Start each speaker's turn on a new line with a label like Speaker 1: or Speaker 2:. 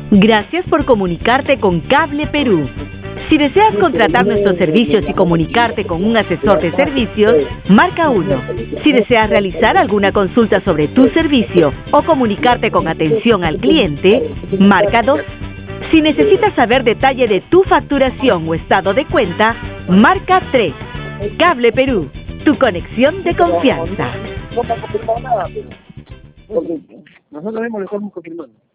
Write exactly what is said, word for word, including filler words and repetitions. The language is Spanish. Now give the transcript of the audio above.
Speaker 1: Gracias por comunicarte con Cable Perú. Si deseas contratar nuestros servicios y comunicarte con un asesor de servicios, marca uno. Si deseas realizar alguna consulta sobre tu servicio o comunicarte con atención al cliente, marca dos. Si necesitas saber detalle de tu facturación o estado de cuenta, marca tres. Cable Perú, tu conexión de confianza.
Speaker 2: No está confirmado nada, pero... Porque nosotros mismos le estamos confirmando.